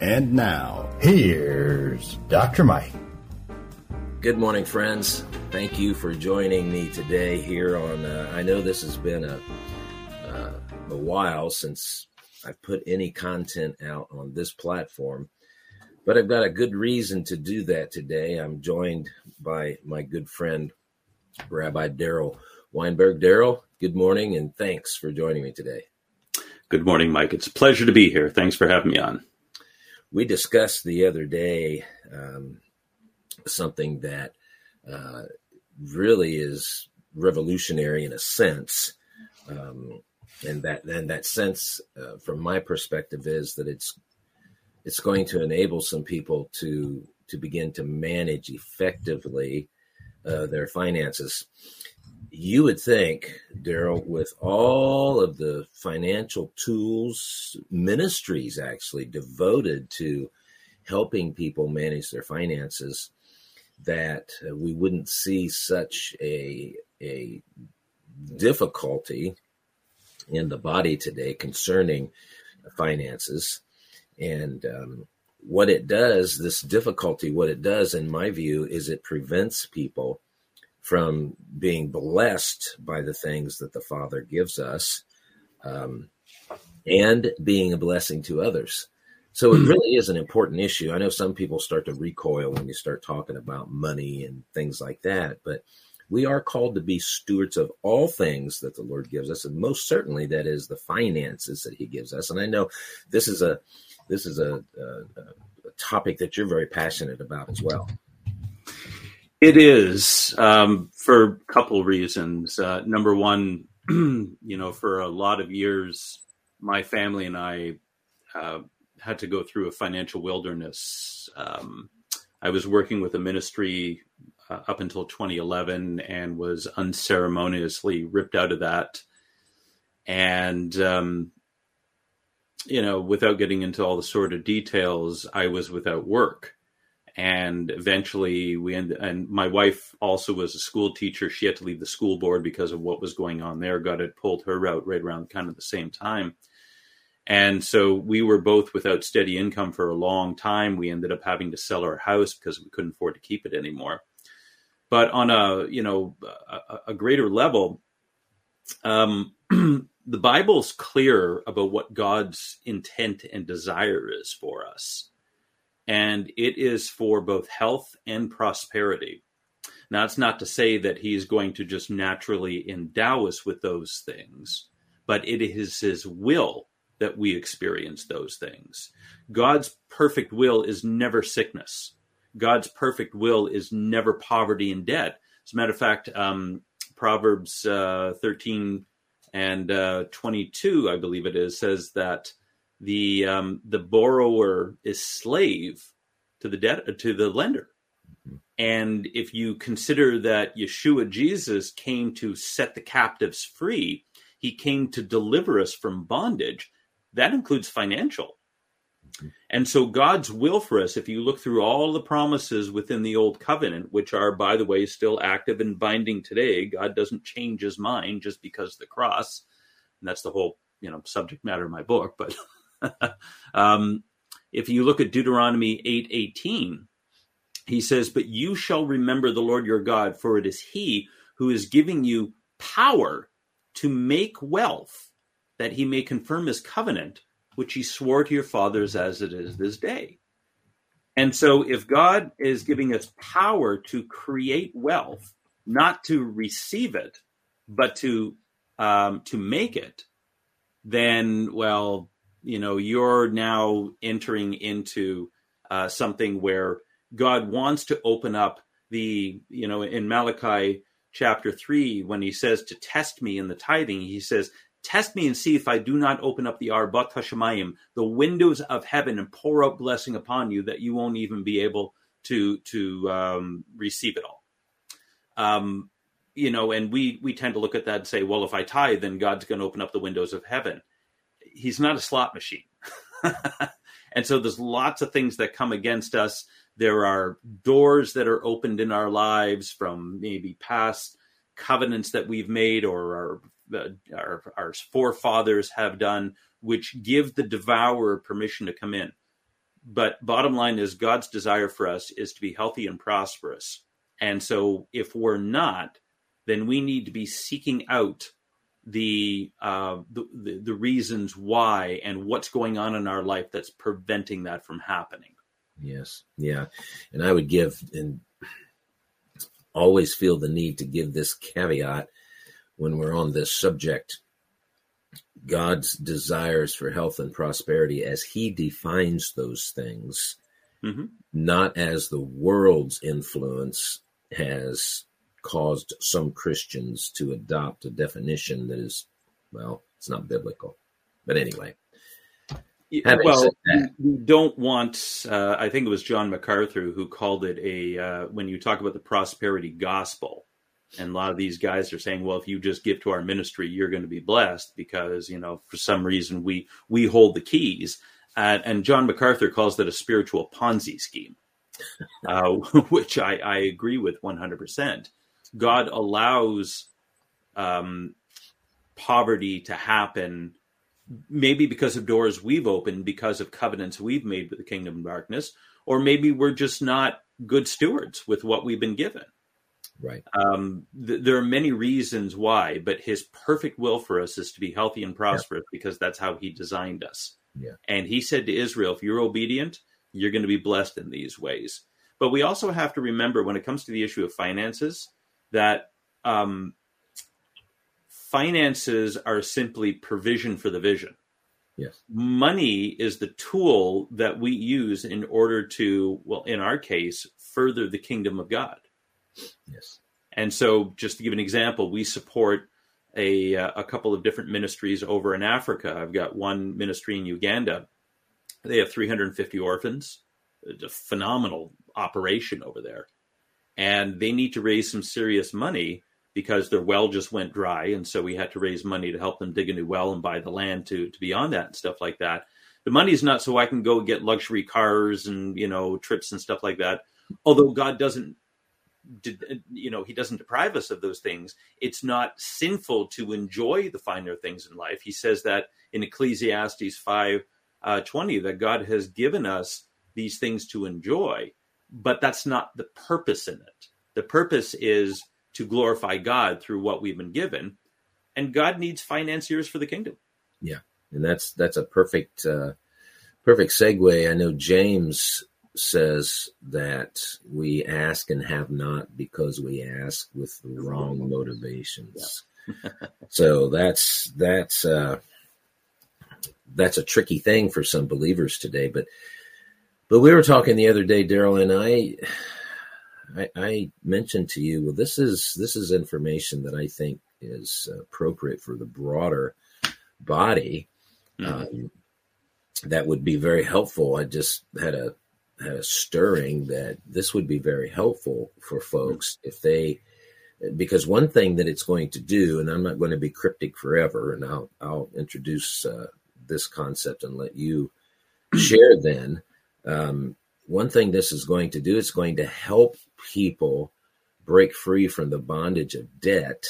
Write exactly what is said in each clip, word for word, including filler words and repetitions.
And now, here's Doctor Mike. Good morning, friends. Thank you for joining me today here on, uh, I know this has been a, uh, a while since I put any content out on this platform, but I've got a good reason to do that today. I'm joined by my good friend, Rabbi Daryl Weinberg. Daryl, good morning, and thanks for joining me today. Good morning, Mike. It's a pleasure to be here. Thanks for having me on. We discussed the other day um, something that uh, really is revolutionary in a sense, um, and that and that sense, uh, from my perspective, is that it's it's going to enable some people to to begin to manage effectively uh, their finances. You would think, Daryl, with all of the financial tools, ministries actually devoted to helping people manage their finances, that uh, we wouldn't see such a, a difficulty in the body today concerning finances. And um, what it does, this difficulty, what it does, in my view, is it prevents people from being blessed by the things that the Father gives us, um, and being a blessing to others. So it really is an important issue. I know some people start to recoil when you start talking about money and things like that, but we are called to be stewards of all things that the Lord gives us, and most certainly that is the finances that He gives us. And I know this is a this is a, a, a topic that you're very passionate about as well. It is, um, for a couple of reasons. Uh, number one, you know, for a lot of years, my family and I uh, had to go through a financial wilderness. Um, I was working with a ministry uh, up until twenty eleven and was unceremoniously ripped out of that. And, um, you know, without getting into all the sort of details, I was without work. And eventually we ended, and my wife also was a school teacher. She had to leave the school board because of what was going on there. God had pulled her out right around kind of the same time. And so we were both without steady income for a long time. We ended up having to sell our house because we couldn't afford to keep it anymore. But on a, you know, a, a greater level, um, the Bible's clear about what God's intent and desire is for us. And it is for both health and prosperity. Now, it's not to say that He's going to just naturally endow us with those things, but it is His will that we experience those things. God's perfect will is never sickness. God's perfect will is never poverty and debt. As a matter of fact, um, Proverbs uh, thirteen and uh, twenty-two, I believe it is, says that the um, the borrower is slave to the debt to the lender. And if you consider that Yeshua Jesus came to set the captives free, He came to deliver us from bondage. That includes financial. And so God's will for us, if you look through all the promises within the Old Covenant, which are, by the way, still active and binding today, God doesn't change His mind just because of the cross. And that's the whole, you know, subject matter of my book. But um, if you look at Deuteronomy eight eighteen, He says, "But you shall remember the Lord your God, for it is He who is giving you power to make wealth, that He may confirm His covenant, which He swore to your fathers as it is this day." And so if God is giving us power to create wealth, not to receive it, but to um, to make it, then, well, you know, you're now entering into uh, something where God wants to open up the, you know, in Malachi chapter three, when He says to test me in the tithing, He says, "Test me and see if I do not open up the Arbat Hashemayim, the windows of heaven, and pour out blessing upon you that you won't even be able to to um, receive it all." Um, you know, and we we tend to look at that and say, well, if I tithe, then God's going to open up the windows of heaven. He's not a slot machine. And so there's lots of things that come against us. There are doors that are opened in our lives from maybe past covenants that we've made or our, our, our forefathers have done, which give the devourer permission to come in. but bottom line is God's desire for us is to be healthy and prosperous. And so if we're not, then we need to be seeking out the, uh, the, the, the reasons why and what's going on in our life that's preventing that from happening. Yes. Yeah. And I would give and always feel the need to give this caveat when we're on this subject. God's desires for health and prosperity as he defines those things, mm-hmm. not as the world's influence has caused some Christians to adopt a definition that is, well, it's not biblical. But anyway. Well, you don't want, uh, I think it was John MacArthur who called it a, uh, when you talk about the prosperity gospel, and a lot of these guys are saying, well, if you just give to our ministry, you're going to be blessed because, you know, for some reason we, we hold the keys. Uh, and John MacArthur calls that a spiritual Ponzi scheme, uh, which I, I agree with one hundred percent. God allows um, poverty to happen, maybe because of doors we've opened, because of covenants we've made with the kingdom of darkness, or maybe we're just not good stewards with what we've been given. Right. Um, th- there are many reasons why, but his perfect will for us is to be healthy and prosperous, yeah. because that's how he designed us. Yeah. And he said to Israel, if you're obedient, you're going to be blessed in these ways. But we also have to remember when it comes to the issue of finances, that um, finances are simply provision for the vision. Yes. Money is the tool that we use in order to, well, in our case, further the kingdom of God. Yes. And so just to give an example, we support a, a couple of different ministries over in Africa. I've got one ministry in Uganda. They have three hundred fifty orphans. It's a phenomenal operation over there. And they need to raise some serious money because their well just went dry. And so we had to raise money to help them dig a new well and buy the land to, to be on that and stuff like that. The money is not so I can go get luxury cars and, you know, trips and stuff like that. Although God doesn't, you know, he doesn't deprive us of those things. It's not sinful to enjoy the finer things in life. He says that in Ecclesiastes five twenty, that God has given us these things to enjoy, but that's not the purpose in it. The purpose is to glorify God through what we've been given, and God needs financiers for the kingdom. Yeah, and that's that's a perfect uh, perfect segue. I know James says that we ask and have not because we ask with the wrong motivations. Yeah. So that's that's uh, that's a tricky thing for some believers today. But but we were talking the other day, Daryl, and I, I I mentioned to you, well, this is this is information that I think is appropriate for the broader body. Mm-hmm. Um, that would be very helpful. I just had a had a stirring that this would be very helpful for folks if they, because one thing that it's going to do, and I'm not going to be cryptic forever, and I'll I'll introduce uh, this concept and let you share then. Um, one thing this is going to do, it's going to help people break free from the bondage of debt,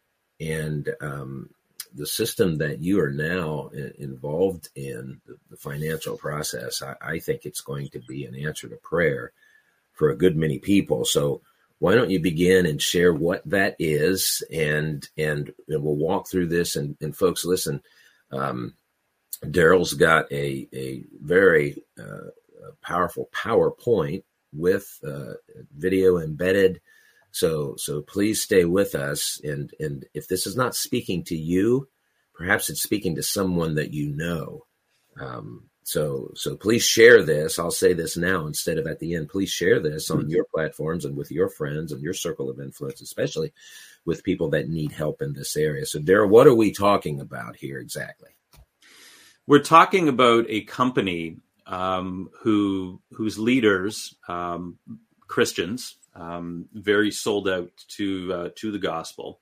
and um, the system that you are now involved in, the, the financial process, I, I think it's going to be an answer to prayer for a good many people. So why don't you begin and share what that is, and and, and we'll walk through this. And, and folks, listen, um, Daryl's got a, a very uh, powerful PowerPoint with uh, video embedded. So, so please stay with us. And, and if this is not speaking to you, perhaps it's speaking to someone that you know. Um, so, so please share this. I'll say this now instead of at the end. Please share this on your platforms and with your friends and your circle of influence, especially with people that need help in this area. So, Daryl, what are we talking about here exactly? We're talking about a company um, who whose leaders, um, Christians, Um, very sold out to uh, to the gospel,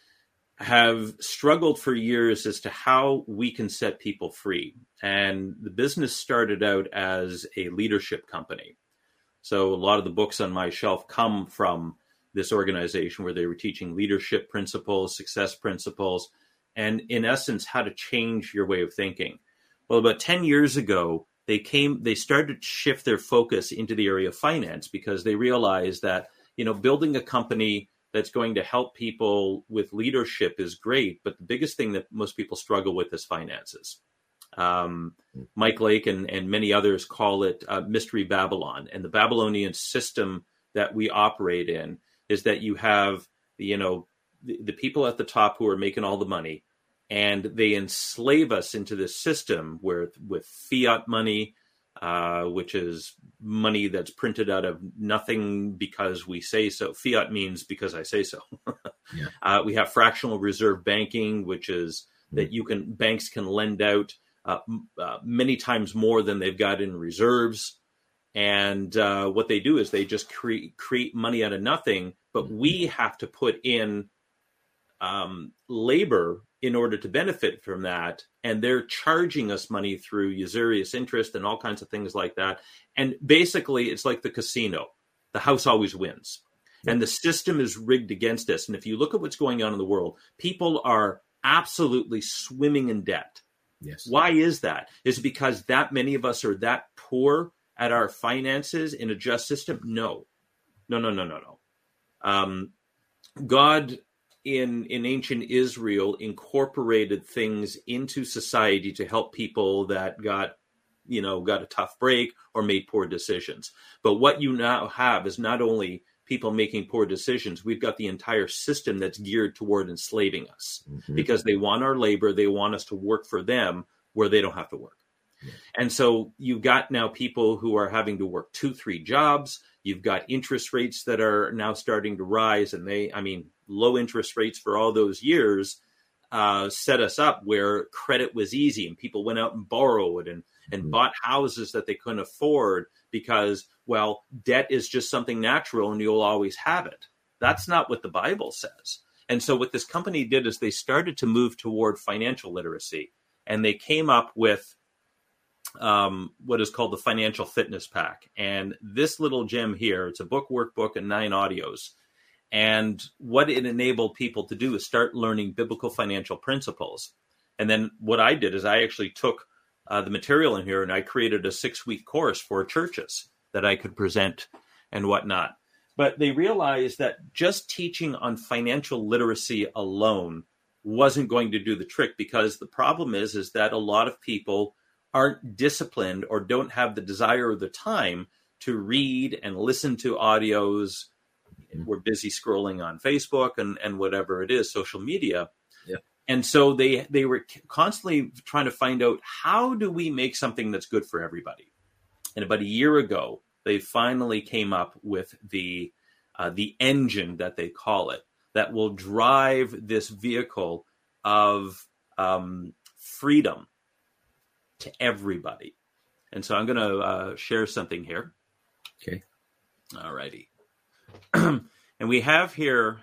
have struggled for years as to how we can set people free. And the business started out as a leadership company. So a lot of the books on my shelf come from this organization where they were teaching leadership principles, success principles, and in essence, how to change your way of thinking. Well, about ten years ago, they came, they started to shift their focus into the area of finance because they realized that, you know, building a company that's going to help people with leadership is great, but the biggest thing that most people struggle with is finances. Um, Mike Lake and, and many others call it uh, Mystery Babylon. And the Babylonian system that we operate in is that you have, you know, the, the people at the top who are making all the money, and they enslave us into this system where with fiat money, uh, which is money that's printed out of nothing because we say so. Fiat means because I say so. yeah. uh, we have fractional reserve banking, which is mm-hmm. that you can, banks can lend out Uh, uh, many times more than they've got in reserves. And uh, what they do is they just create create money out of nothing, but we have to put in um, labor in order to benefit from that. And they're charging us money through usurious interest and all kinds of things like that. And basically, it's like the casino. The house always wins. Yeah. And the system is rigged against us. And if you look at what's going on in the world, people are absolutely swimming in debt. Yes. Why is that? Is it because that many of us are that poor at our finances in a just system? No, no, no, no, no, no. Um, God in in ancient Israel incorporated things into society to help people that got, you know, got a tough break or made poor decisions. But what you now have is not only people making poor decisions, we've got the entire system that's geared toward enslaving us mm-hmm. because they want our labor. They want us to work for them where they don't have to work. Yeah. And so you've got now people who are having to work two, three jobs. You've got interest rates that are now starting to rise. And they, I mean, low interest rates for all those years uh, set us up where credit was easy and people went out and borrowed and, and mm-hmm. bought houses that they couldn't afford because, well, debt is just something natural and you'll always have it. That's not what the Bible says. And so what this company did is they started to move toward financial literacy, and they came up with um, what is called the Financial Fitness Pack. And this little gem here, it's a book, workbook, and nine audios. And what it enabled people to do is start learning biblical financial principles. And then what I did is I actually took uh, the material in here and I created a six-week course for churches that I could present and whatnot. But they realized that just teaching on financial literacy alone wasn't going to do the trick, because the problem is, is that a lot of people aren't disciplined or don't have the desire or the time to read and listen to audios. We're busy scrolling on Facebook and, and whatever it is, social media. Yeah. And so they, they were constantly trying to find out, how do we make something that's good for everybody? And about a year ago, they finally came up with the uh, the engine that they call it, that will drive this vehicle of um, freedom to everybody. And so I'm going to uh, share something here. Okay. All righty. And we have here,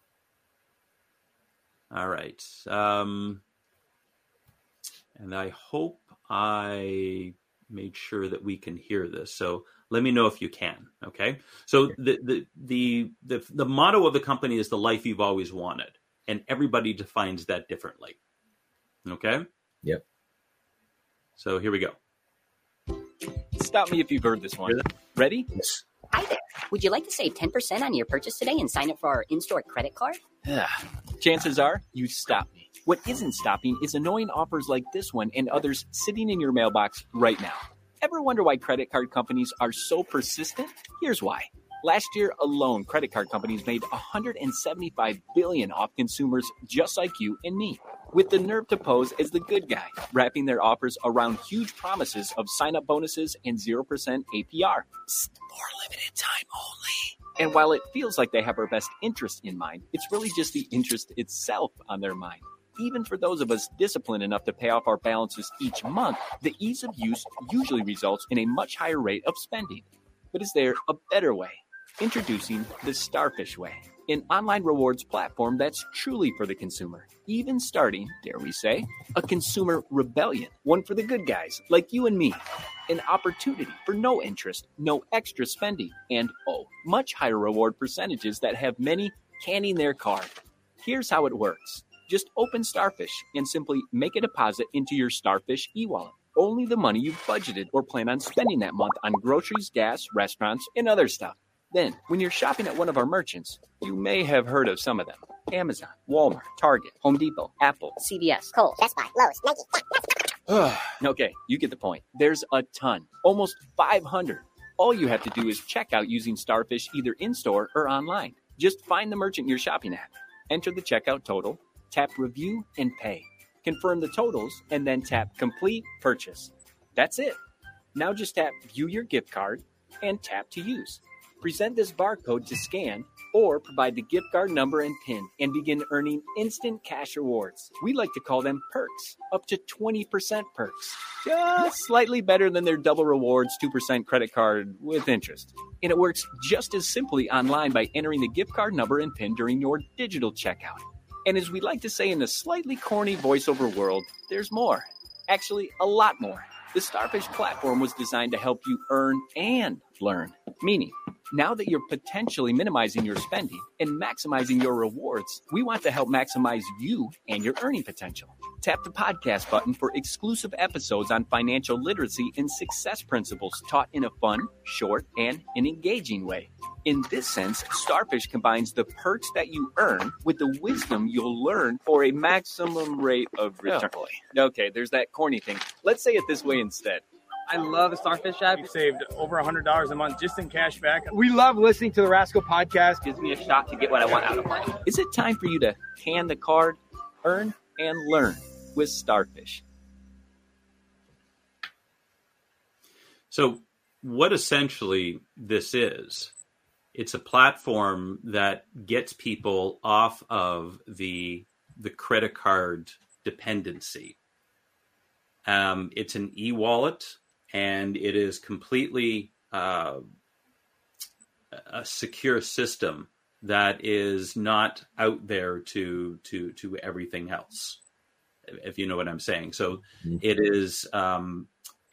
all right. Um, and I hope I made sure that we can hear this. So let me know if you can. Okay. So the, the, the, the, the motto of the company is the life you've always wanted. And everybody defines that differently. Okay. Yep. So here we go. Stop me if you've heard this one. Ready? Yes. Hi there. Would you like to save ten percent on your purchase today and sign up for our in-store credit card? Chances are you stop me. What isn't stopping is annoying offers like this one and others sitting in your mailbox right now. Ever wonder why credit card companies are so persistent? Here's why. Last year alone, credit card companies made one hundred seventy-five billion dollars off consumers just like you and me, with the nerve to pose as the good guy, wrapping their offers around huge promises of sign-up bonuses and zero percent A P R. Psst, for limited time only. And while it feels like they have our best interest in mind, it's really just the interest itself on their mind. Even for those of us disciplined enough to pay off our balances each month, the ease of use usually results in a much higher rate of spending. But is there a better way? Introducing the Starfish Way, an online rewards platform that's truly for the consumer, even starting, dare we say, a consumer rebellion, one for the good guys like you and me, an opportunity for no interest, no extra spending, and, oh, much higher reward percentages that have many canning their card. Here's how it works. Just open Starfish and simply make a deposit into your Starfish e-wallet. only the money you've budgeted or plan on spending that month on groceries, gas, restaurants, and other stuff. Then, when you're shopping at one of our merchants, you may have heard of some of them. Amazon, Walmart, Target, Home Depot, Apple, C V S, Kohl's, Best Buy, Lowe's, Nike. Okay, you get the point. There's a ton, almost five hundred. All you have to do is check out using Starfish either in-store or online. Just find the merchant you're shopping at, enter the checkout total, tap Review and Pay. Confirm the totals, and then tap Complete Purchase. That's it. Now just tap View Your Gift Card and tap to use. Present this barcode to scan or provide the gift card number and PIN and begin earning instant cash rewards. We like to call them perks, up to twenty percent perks. Just slightly better than their double rewards two percent credit card with interest. And it works just as simply online by entering the gift card number and PIN during your digital checkout. And as we like to say in the slightly corny voiceover world, there's more. Actually, a lot more. The Starfish platform was designed to help you earn and learn. Meaning, now that you're potentially minimizing your spending and maximizing your rewards, we want to help maximize you and your earning potential. Tap the podcast button for exclusive episodes on financial literacy and success principles taught in a fun, short, and an engaging way. In this sense, Starfish combines the perks that you earn with the wisdom you'll learn for a maximum rate of return. Oh, boy. Okay, there's that corny thing. Let's say it this way instead. I love the Starfish app. We've saved over one hundred dollars a month just in cash back. We love listening to the Rascal podcast. Gives me a shot to get what I want out of life. Is it time for you to hand the card, earn, and learn with Starfish? So what essentially this is, it's a platform that gets people off of the the credit card dependency. Um, it's an e-wallet, and it is completely uh, a secure system that is not out there to to to everything else, if you know what I'm saying. So mm-hmm. it is. Um,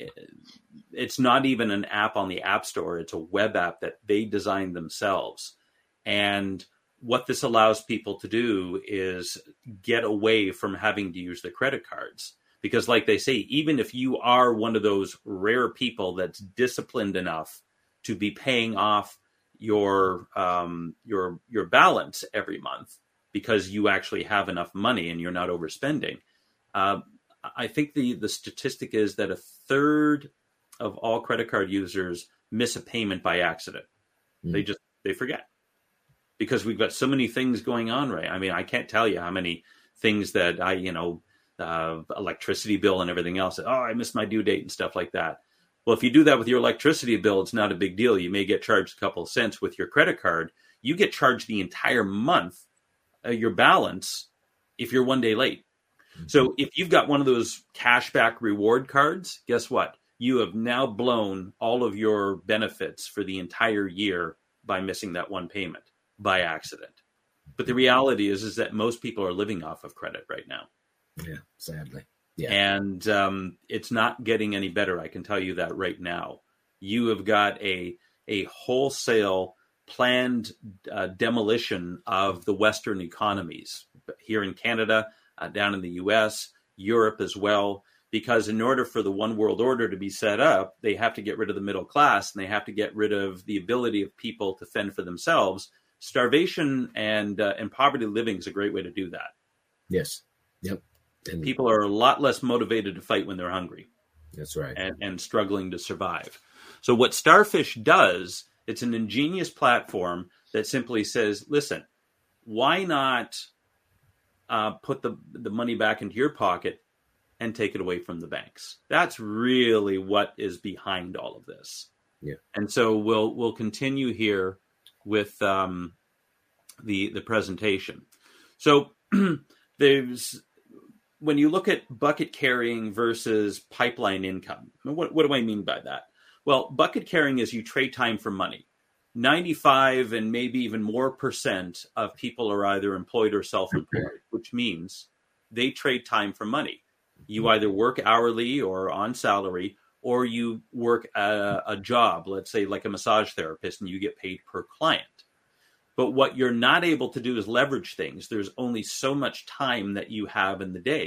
It's not even an app on the App Store. It's a web app that they designed themselves. And what this allows people to do is get away from having to use their credit cards. Because like they say, even if you are one of those rare people that's disciplined enough to be paying off your um, your your balance every month because you actually have enough money and you're not overspending, uh, I think the, the statistic is that a third of all credit card users miss a payment by accident. Mm. They just, they forget because we've got so many things going on, right? I mean, I can't tell you how many things that I, you know, uh, electricity bill and everything else. Oh, I missed my due date and stuff like that. Well, if you do that with your electricity bill, it's not a big deal. You may get charged a couple of cents. With your credit card, you get charged the entire month, uh, your balance, if you're one day late. So if you've got one of those cashback reward cards, guess what? You have now blown all of your benefits for the entire year by missing that one payment by accident. But the reality is, is that most people are living off of credit right now. Yeah, sadly. Yeah. And um, it's not getting any better. I can tell you that right now. You have got a, a wholesale planned uh, demolition of the Western economies here in Canada, Uh, down in the U S, Europe as well, because in order for the one world order to be set up, they have to get rid of the middle class and they have to get rid of the ability of people to fend for themselves. Starvation and uh, and poverty living is a great way to do that. Yes. Yep. And people are a lot less motivated to fight when they're hungry. That's right. And, and struggling to survive. So what Starfish does, it's an ingenious platform that simply says, listen, why not Uh, put the the money back into your pocket and take it away from the banks? That's really what is behind all of this. Yeah. And so we'll we'll continue here with um, the the presentation. So there's when you look at bucket carrying versus pipeline income. What what do I mean by that? Well, bucket carrying is you trade time for money. ninety-five and maybe even more percent of people are either employed or self-employed, which means they trade time for money. You either work hourly or on salary, or you work a, a job, let's say like a massage therapist, and you get paid per client. But what you're not able to do is leverage things. There's only so much time that you have in the day.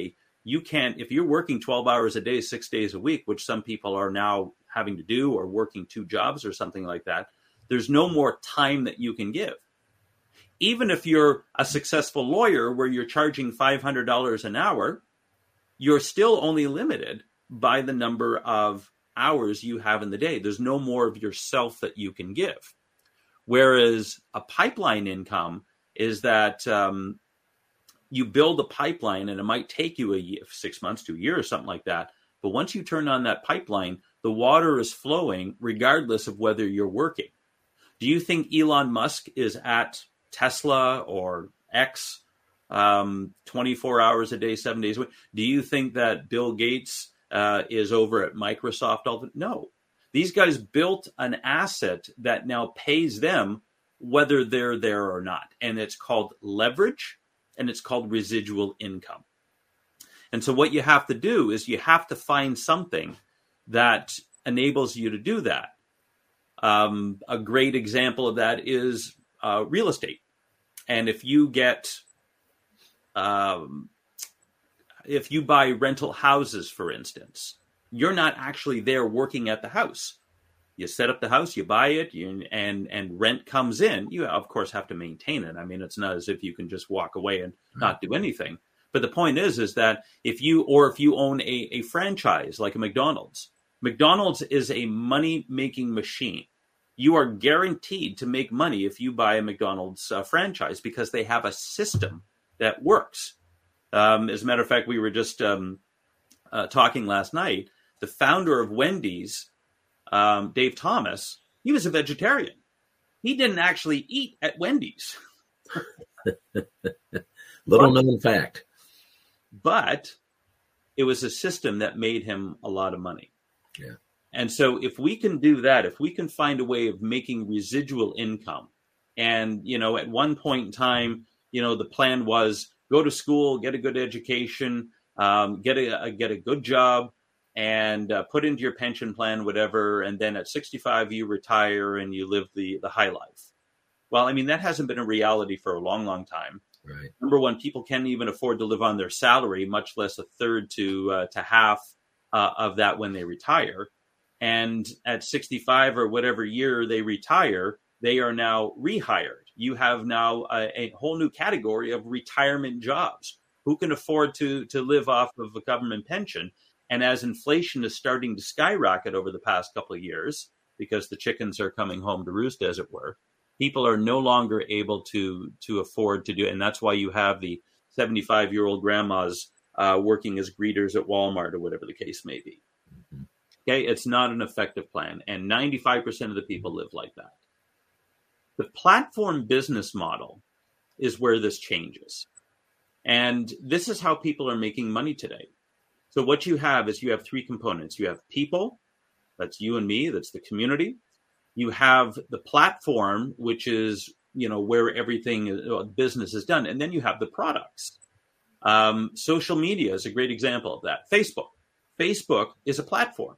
You can't, if you're working twelve hours a day, six days a week, which some people are now having to do, or working two jobs or something like that, there's no more time that you can give. Even if you're a successful lawyer where you're charging five hundred dollars an hour, you're still only limited by the number of hours you have in the day. There's no more of yourself that you can give. Whereas a pipeline income is that um, you build a pipeline, and it might take you a year, six months to a year or something like that. But once you turn on that pipeline, the water is flowing regardless of whether you're working. Do you think Elon Musk is at Tesla or X um, twenty-four hours a day, seven days a week? Do you think that Bill Gates uh, is over at Microsoft all the No. These guys built an asset that now pays them whether they're there or not. And it's called leverage, and it's called residual income. And so what you have to do is you have to find something that enables you to do that. Um, a great example of that is uh, real estate. And if you get, um, if you buy rental houses, for instance, you're not actually there working at the house. You set up the house, you buy it, you, and and rent comes in. You, of course, have to maintain it. I mean, it's not as if you can just walk away and not do anything. But the point is, is that if you, or if you own a, a franchise like a McDonald's, McDonald's is a money-making machine. You are guaranteed to make money if you buy a McDonald's uh, franchise because they have a system that works. Um, as a matter of fact, we were just um, uh, talking last night. The founder of Wendy's, um, Dave Thomas, he was a vegetarian. He didn't actually eat at Wendy's. Little known fact. But it was a system that made him a lot of money. Yeah. And so if we can do that, if we can find a way of making residual income, and, you know, at one point in time, you know, the plan was go to school, get a good education, um, get a, a get a good job, and uh, put into your pension plan, whatever. And then at sixty-five, you retire and you live the, the high life. Well, I mean, that hasn't been a reality for a long, long time. Right. Number one, people can't even afford to live on their salary, much less a third to uh, to half uh, of that when they retire. And at sixty-five or whatever year they retire, they are now rehired. You have now a, a whole new category of retirement jobs. Who can afford to, to live off of a government pension? And as inflation is starting to skyrocket over the past couple of years, because the chickens are coming home to roost, as it were, people are no longer able to, to afford to do it. And that's why you have the seventy-five-year-old grandmas uh, working as greeters at Walmart or whatever the case may be. Mm-hmm. Okay, it's not an effective plan. And ninety-five percent of the people live like that. The platform business model is where this changes. And this is how people are making money today. So what you have is you have three components. You have people, that's you and me, that's the community. You have the platform, which is, you know, where everything, business is done. And then you have the products. Um, social media is a great example of that. Facebook. Facebook is a platform.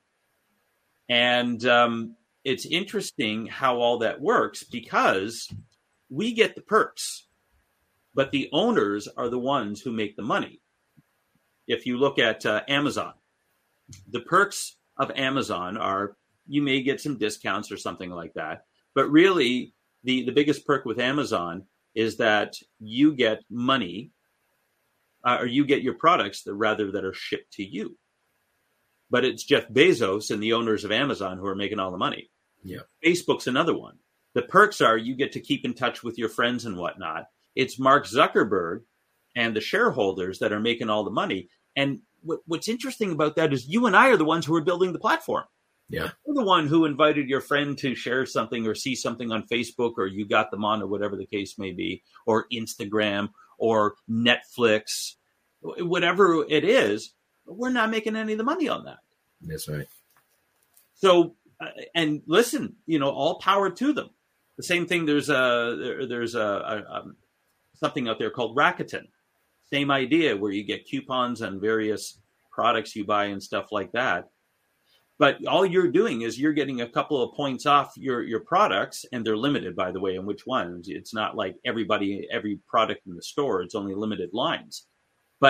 And um, it's interesting how all that works because we get the perks, but the owners are the ones who make the money. If you look at uh, Amazon, the perks of Amazon are you may get some discounts or something like that. But really, the, the biggest perk with Amazon is that you get money uh, or you get your products that rather that are shipped to you. But it's Jeff Bezos and the owners of Amazon who are making all the money. Yeah. Facebook's another one. The perks are you get to keep in touch with your friends and whatnot. It's Mark Zuckerberg and the shareholders that are making all the money. And what, what's interesting about that is you and I are the ones who are building the platform. Yeah. You're the one who invited your friend to share something or see something on Facebook, or you got them on, or whatever the case may be, or Instagram or Netflix, whatever it is. We're not making any of the money on that. That's right. So, uh, and listen, you know, all power to them. The same thing. There's a there, there's a, a, a something out there called Rakuten. Same idea, where you get coupons on various products you buy and stuff like that. But all you're doing is you're getting a couple of points off your, your products, and they're limited, by the way, in which ones. It's not like everybody, every product in the store. It's only limited lines. But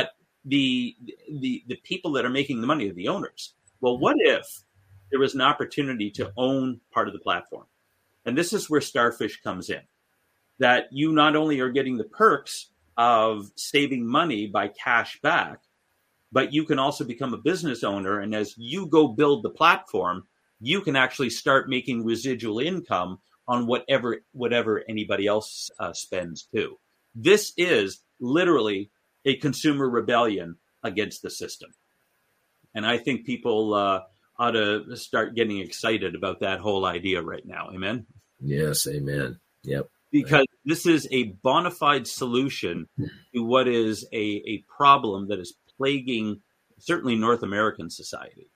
the the the people that are making the money are the owners. Well, what if there was an opportunity to own part of the platform? And this is where Starfish comes in. That you not only are getting the perks of saving money by cash back, but you can also become a business owner. And as you go build the platform, you can actually start making residual income on whatever whatever anybody else uh, spends too. This is literally a consumer rebellion against the system. And I think people uh, ought to start getting excited about that whole idea right now. Amen? Yes, amen. Yep. Because this is a bona fide solution to what is a, a problem that is plaguing certainly North American society.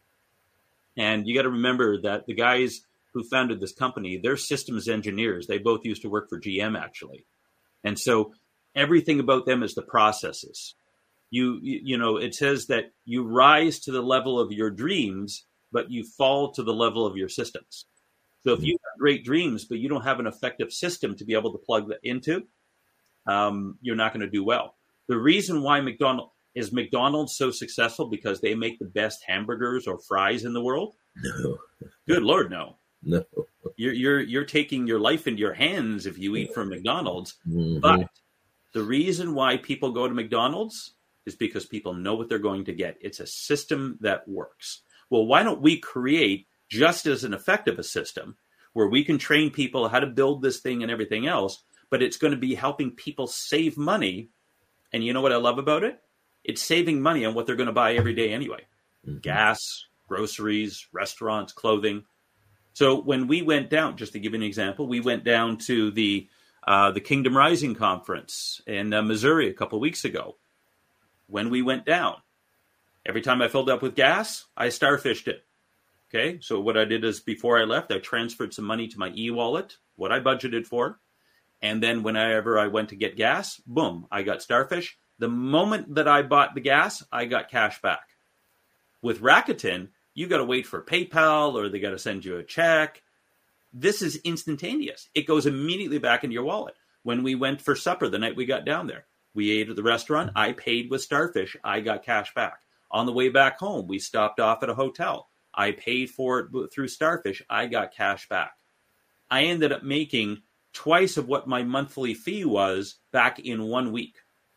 And you got to remember that the guys who founded this company, they're systems engineers. They both used to work for G M, actually. And so everything about them is the processes. You, you, you know, it says that you rise to the level of your dreams, but you fall to the level of your systems. So if you have great dreams, but you don't have an effective system to be able to plug that into, um, you're not going to do well. The reason why McDonald's is McDonald's so successful because they make the best hamburgers or fries in the world? No. Good Lord, no. No. You're you're you're taking your life into your hands if you eat from McDonald's. Mm-hmm. But the reason why people go to McDonald's is because people know what they're going to get. It's a system that works. Well, why don't we create just as an effective a system where we can train people how to build this thing and everything else, but it's going to be helping people save money. And you know what I love about it? It's saving money on what they're going to buy every day anyway. Mm-hmm. Gas, groceries, restaurants, clothing. So when we went down, just to give you an example, we went down to the uh, the Kingdom Rising conference in uh, Missouri a couple of weeks ago. When we went down, every time I filled up with gas, I starfished it. Okay, so what I did is before I left, I transferred some money to my e-wallet, what I budgeted for. And then whenever I went to get gas, boom, I got Starfish. The moment that I bought the gas, I got cash back. With Rakuten, you got to wait for PayPal or they got to send you a check. This is instantaneous. It goes immediately back into your wallet. When we went for supper the night we got down there, we ate at the restaurant. I paid with Starfish. I got cash back. On the way back home, we stopped off at a hotel. I paid for it through Starfish. I got cash back. I ended up making twice of what my monthly fee was back in one week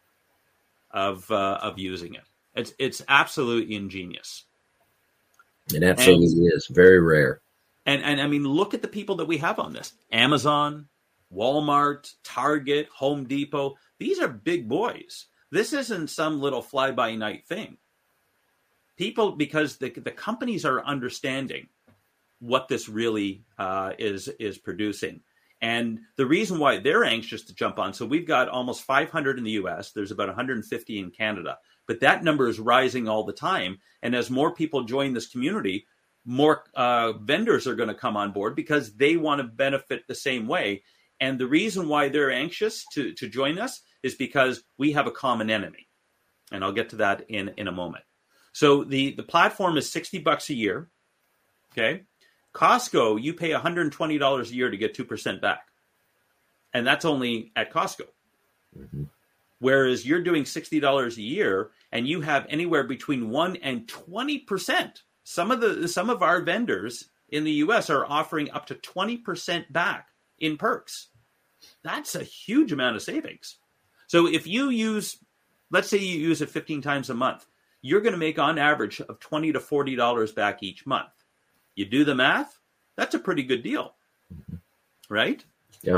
of uh, of using it. It's it's absolutely ingenious. It absolutely and, is. Very rare. And and I mean, look at the people that we have on this. Amazon, Walmart, Target, Home Depot. These are big boys. This isn't some little fly-by-night thing. People, because the the companies are understanding what this really uh, is is producing. And the reason why they're anxious to jump on, so we've got almost five hundred in the U S, there's about one hundred fifty in Canada, but that number is rising all the time. And as more people join this community, more uh, vendors are going to come on board because they want to benefit the same way. And the reason why they're anxious to, to join us is because we have a common enemy. And I'll get to that in, in a moment. So the, the platform is sixty bucks a year. Okay. Costco, you pay one hundred twenty dollars a year to get two percent back. And that's only at Costco. Mm-hmm. Whereas you're doing sixty dollars a year and you have anywhere between one and twenty percent. Some of the some of our vendors in the U S are offering up to twenty percent back in perks. That's a huge amount of savings. So if you use, let's say you use it fifteen times a month, you're going to make on average of twenty to forty dollars back each month. You do the math, that's a pretty good deal, right? Yeah.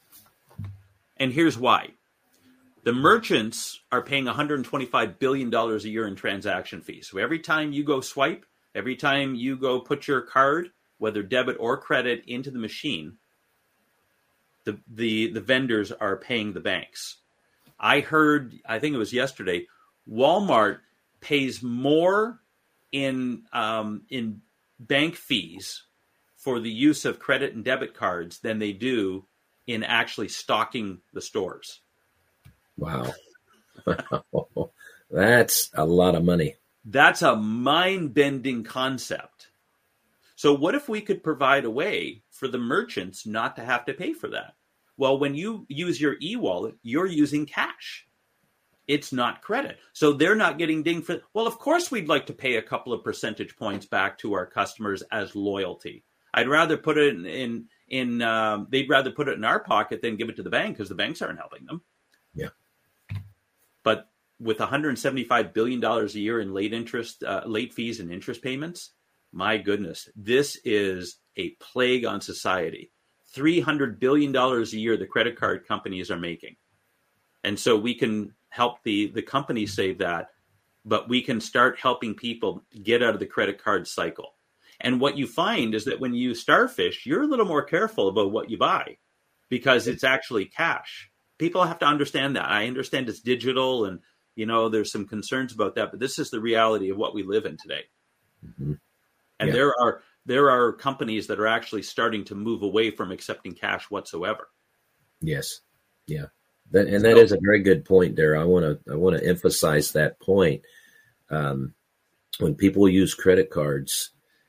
And here's why. The merchants are paying one hundred twenty-five billion dollars a year in transaction fees. So every time you go swipe, every time you go put your card, whether debit or credit, into the machine, the, the, the vendors are paying the banks. I heard, I think it was yesterday, Walmart pays more in um, in bank fees for the use of credit and debit cards than they do in actually stocking the stores. Wow. That's a lot of money. That's a mind-bending concept. So what if we could provide a way for the merchants not to have to pay for that? Well, when you use your e-wallet, you're using cash. it's not credit. So they're not getting dinged for, well, of course we'd like to pay a couple of percentage points back to our customers as loyalty. I'd rather put it in, in, in um, they'd rather put it in our pocket than give it to the bank because the banks aren't helping them. Yeah. But with one hundred seventy-five billion dollars a year in late interest, uh, late fees and interest payments, my goodness, this is a plague on society. three hundred billion dollars a year the credit card companies are making. And so we can help the, the companies save that, but we can start helping people get out of the credit card cycle. And what you find is that when you starfish, you're a little more careful about what you buy because it's actually cash. People have to understand that. I understand it's digital and, you know, there's some concerns about that, but this is the reality of what we live in today. Mm-hmm. And yeah. there are there are companies that are actually starting to move away from accepting cash whatsoever. Yes. Yeah. That, and that so, is a very good point, Darryl. I want to I want to emphasize that point. Um, when people use credit cards,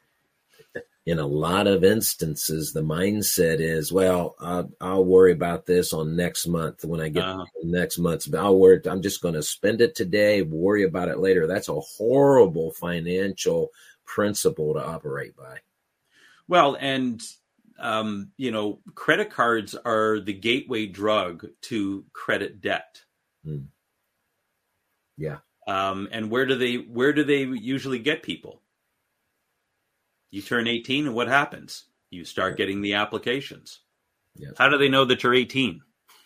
in a lot of instances, the mindset is, well, I'll, I'll worry about this on next month when I get uh, next month's. I'll worry. I'm just going to spend it today, worry about it later. That's a horrible financial principle to operate by. Well, and, um, you know, credit cards are the gateway drug to credit debt. Mm. Yeah. Um, and where do they where do they usually get people? You turn eighteen and what happens? You start getting the applications. Yes. How do they know that you're eighteen?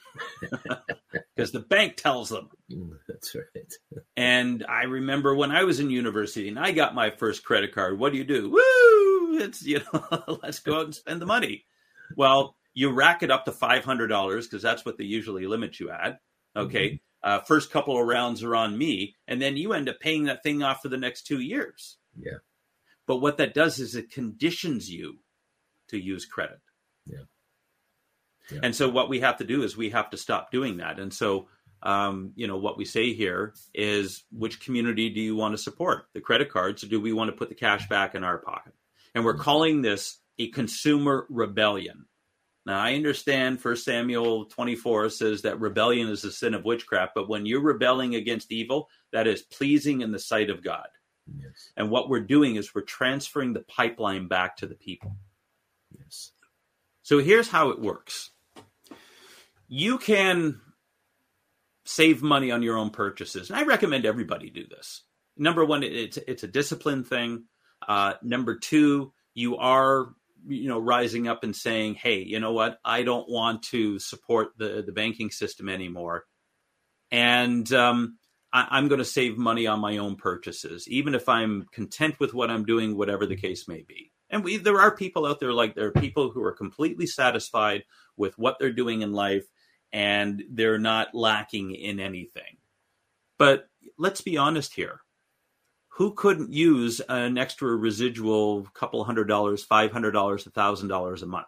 Because the bank tells them. That's right. And I remember when I was in university and I got my first credit card, what do you do? Woo! It's, you know, let's go out and spend the money. Well, you rack it up to five hundred dollars because that's what they usually limit you at. Okay. Mm-hmm. Uh, first couple of rounds are on me. And then you end up paying that thing off for the next two years. Yeah. But what that does is it conditions you to use credit. Yeah. Yeah. And so what we have to do is we have to stop doing that. And so, um, you know, what we say here is, which community do you want to support? The credit cards, or do we want to put the cash back in our pocket? And we're calling this a consumer rebellion. Now, I understand First Samuel twenty-four says that rebellion is the sin of witchcraft, but when you're rebelling against evil, that is pleasing in the sight of God. Yes. And what we're doing is we're transferring the pipeline back to the people. Yes. So here's how it works. You can save money on your own purchases. And I recommend everybody do this. Number one, it's, it's a discipline thing. Uh, number two, you are, you know, rising up and saying, hey, you know what? I don't want to support the, the banking system anymore. And, um, I'm going to save money on my own purchases, even if I'm content with what I'm doing, whatever the case may be. And we, there are people out there, like there are people who are completely satisfied with what they're doing in life, and they're not lacking in anything. But let's be honest here. Who couldn't use an extra residual couple hundred dollars, five hundred dollars, one thousand dollars a month?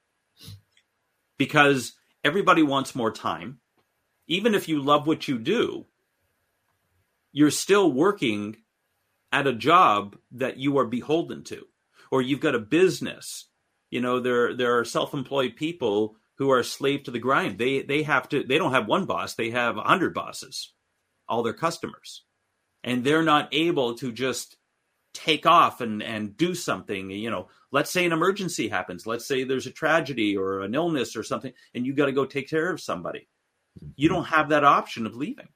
Because everybody wants more time. Even if you love what you do, you're still working at a job that you are beholden to, or you've got a business. You know, there there are self-employed people who are slave to the grind. They they have to. They don't have one boss. They have a hundred bosses, all their customers, and they're not able to just take off and and do something. You know, let's say an emergency happens. Let's say there's a tragedy or an illness or something, and you got to go take care of somebody. You don't have that option of leaving.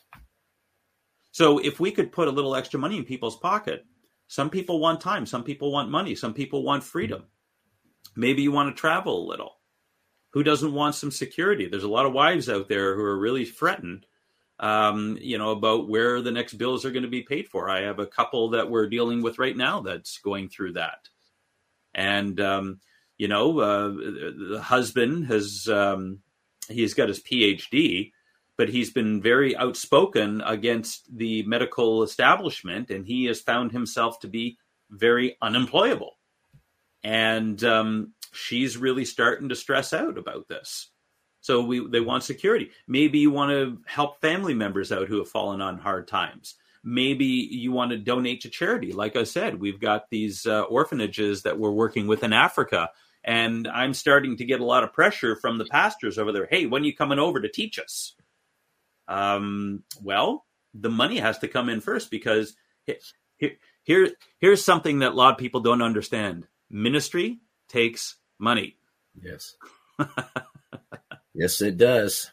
So if we could put a little extra money in people's pocket, some people want time, some people want money, some people want freedom. Maybe you want to travel a little. Who doesn't want some security? There's a lot of wives out there who are really fretting, um, you know, about where the next bills are going to be paid for. I have a couple that we're dealing with right now that's going through that. And, um, you know, uh, the husband has, um, he's got his P H D, but he's been very outspoken against the medical establishment, and he has found himself to be very unemployable. And um, she's really starting to stress out about this. So we they want security. Maybe you want to help family members out who have fallen on hard times. Maybe you want to donate to charity. Like I said, we've got these uh, orphanages that we're working with in Africa, and I'm starting to get a lot of pressure from the pastors over there. Hey, when are you coming over to teach us? Um, well, the money has to come in first, because here, here, here's something that a lot of people don't understand. Ministry takes money. Yes. Yes, it does.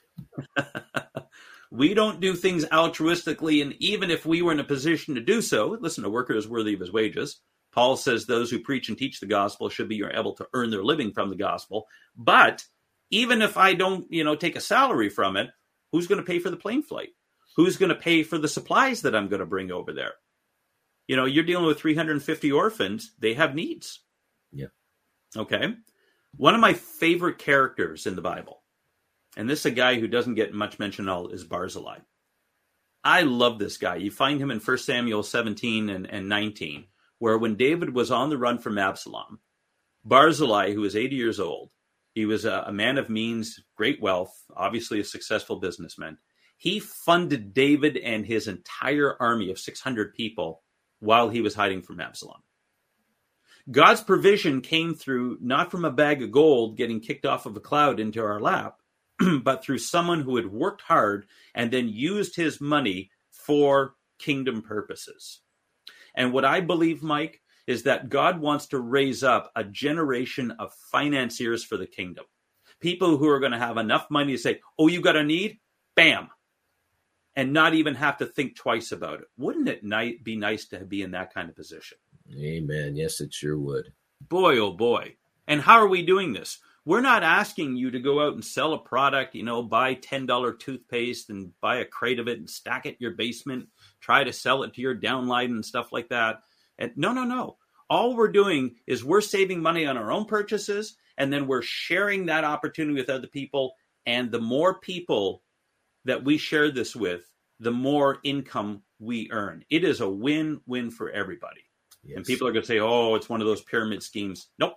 We don't do things altruistically, and even if we were in a position to do so, listen, a worker is worthy of his wages. Paul says those who preach and teach the gospel should be able to earn their living from the gospel. But even if I don't, you know, take a salary from it, who's going to pay for the plane flight? Who's going to pay for the supplies that I'm going to bring over there? You know, you're dealing with three hundred fifty orphans. They have needs. Yeah. Okay. One of my favorite characters in the Bible, and this is a guy who doesn't get much mention at all, is Barzillai. I love this guy. You find him in First Samuel seventeen and, and nineteen, where when David was on the run from Absalom, Barzillai, who was eighty years old, he was a, a man of means, great wealth, obviously a successful businessman. He funded David and his entire army of six hundred people while he was hiding from Absalom. God's provision came through not from a bag of gold getting kicked off of a cloud into our lap, but through someone who had worked hard and then used his money for kingdom purposes. And what I believe, Mike, is that God wants to raise up a generation of financiers for the kingdom. People who are going to have enough money to say, oh, you got a need? Bam. And not even have to think twice about it. Wouldn't it ni- be nice to be in that kind of position? Amen. Yes, it sure would. Boy, oh boy. And how are we doing this? We're not asking you to go out and sell a product, you know, buy ten dollars toothpaste and buy a crate of it and stack it in your basement, try to sell it to your downline and stuff like that. And no, no, no. All we're doing is we're saving money on our own purchases, and then we're sharing that opportunity with other people. And the more people that we share this with, the more income we earn. It is a win-win for everybody. Yes. And people are going to say, oh, it's one of those pyramid schemes. Nope.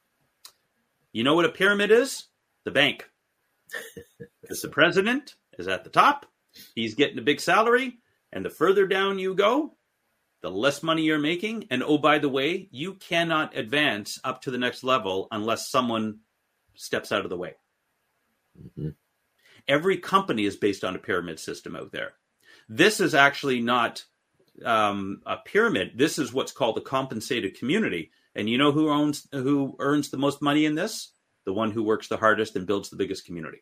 You know what a pyramid is? The bank. Because the president is at the top. He's getting a big salary. And the further down you go, the less money you're making. And oh, by the way, you cannot advance up to the next level unless someone steps out of the way. Mm-hmm. Every company is based on a pyramid system out there. This is actually not um, a pyramid. This is what's called a compensated community. And you know who owns, who earns the most money in this? The one who works the hardest and builds the biggest community.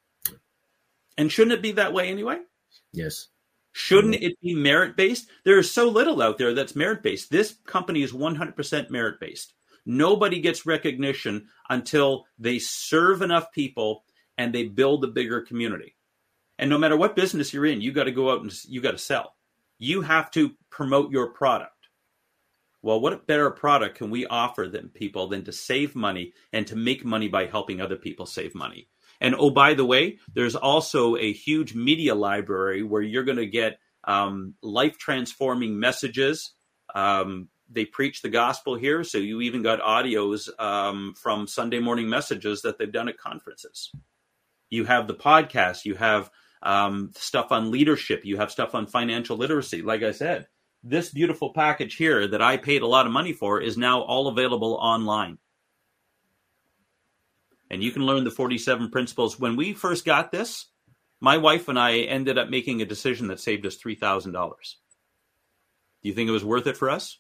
And shouldn't it be that way anyway? Yes. Shouldn't it be merit-based? There is so little out there that's merit-based. This company is one hundred percent merit-based. Nobody gets recognition until they serve enough people and they build a bigger community. And no matter what business you're in, you got to go out and you got to sell. You have to promote your product. Well, what better product can we offer them people than to save money and to make money by helping other people save money? And oh, by the way, there's also a huge media library where you're going to get um, life-transforming messages. Um, they preach the gospel here, so you even got audios um, from Sunday morning messages that they've done at conferences. You have the podcast. You have um, stuff on leadership. You have stuff on financial literacy. Like I said, this beautiful package here that I paid a lot of money for is now all available online. And you can learn the forty-seven principles. When we first got this, my wife and I ended up making a decision that saved us three thousand dollars. Do you think it was worth it for us?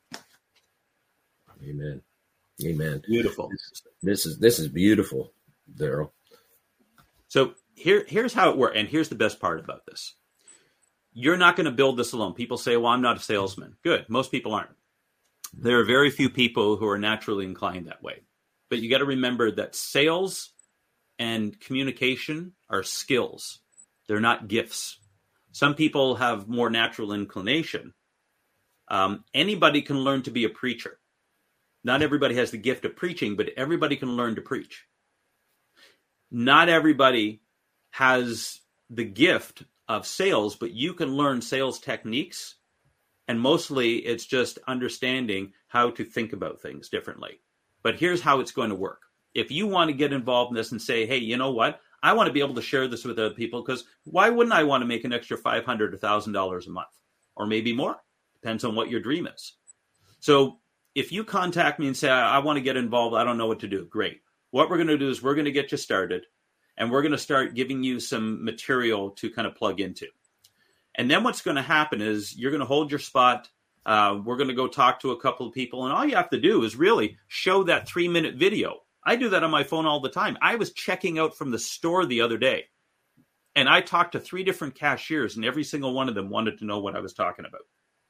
Amen. Amen. Beautiful. This is this is beautiful, Daryl. So here, here's how it works. And here's the best part about this. You're not going to build this alone. People say, well, I'm not a salesman. Good. Most people aren't. There are very few people who are naturally inclined that way. But you got to remember that sales and communication are skills. They're not gifts. Some people have more natural inclination. Um, anybody can learn to be a preacher. Not everybody has the gift of preaching, but everybody can learn to preach. Not everybody has the gift of sales, but you can learn sales techniques. And mostly it's just understanding how to think about things differently. But here's how it's going to work. If you want to get involved in this and say, hey, you know what? I want to be able to share this with other people, because why wouldn't I want to make an extra five hundred dollars, one thousand dollars a month? Or maybe more. Depends on what your dream is. So if you contact me and say, I, I want to get involved, I don't know what to do. Great. What we're going to do is we're going to get you started. and we're going to start giving you some material to kind of plug into. And then what's going to happen is you're going to hold your spot. Uh, we're going to go talk to a couple of people, and all you have to do is really show that three minute video. I do that on my phone all the time. I was checking out from the store the other day, and I talked to three different cashiers, and every single one of them wanted to know what I was talking about.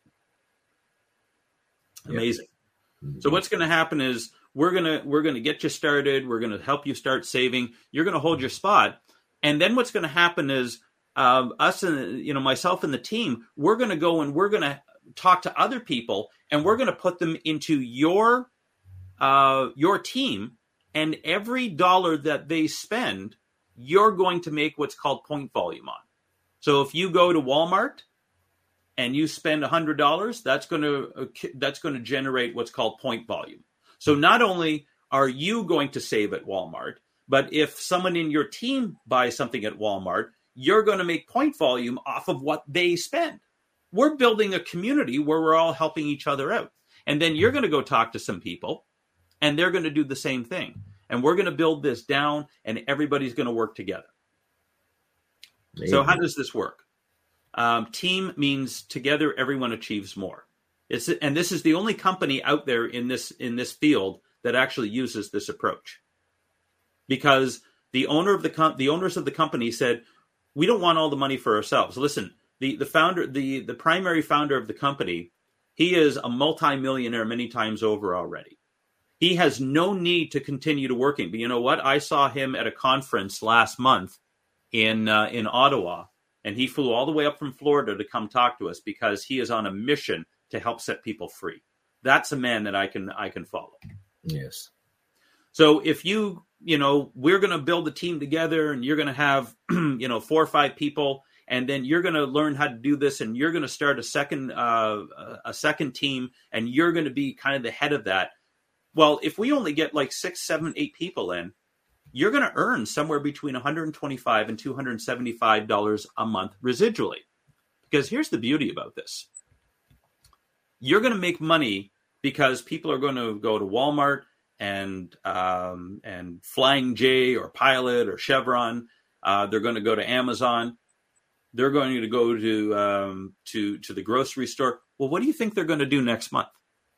Amazing. Yep. Mm-hmm. So what's going to happen is we're going to we're going to get you started. We're going to help you start saving. You're going to hold your spot, and then what's going to happen is uh, us and you know myself and the team. We're going to go and we're going to talk to other people, and we're going to put them into your uh, your team. And every dollar that they spend, you're going to make what's called point volume on. So if you go to Walmart and you spend one hundred dollars, that's going to that's going to generate what's called point volume. So not only are you going to save at Walmart, but if someone in your team buys something at Walmart, you're going to make point volume off of what they spend. We're building a community where we're all helping each other out. And then you're going to go talk to some people, and they're going to do the same thing. And we're going to build this down, and everybody's going to work together. Maybe. So how does this work? Um, team means together everyone achieves more. It's, and this is the only company out there in this in this field that actually uses this approach. Because the owner of the com- the owners of the company said, we don't want all the money for ourselves. Listen, the, the founder, the, the primary founder of the company, he is a multimillionaire many times over already. He has no need to continue to working. But you know what? I saw him at a conference last month in uh, in Ottawa, and he flew all the way up from Florida to come talk to us because he is on a mission to help set people free. That's a man that I can I can follow. Yes. So if you, you know, we're going to build a team together, and you're going to have, you know, four or five people, and then you're going to learn how to do this, and you're going to start a second uh, a second team, and you're going to be kind of the head of that. Well, if we only get like six, seven, eight people in, you're going to earn somewhere between one hundred twenty-five dollars and two hundred seventy-five dollars a month residually. Because here's the beauty about this. You're going to make money because people are going to go to Walmart and um, and Flying J or Pilot or Chevron. Uh, they're going to go to Amazon. They're going to go to um, to to the grocery store. Well, what do you think they're going to do next month?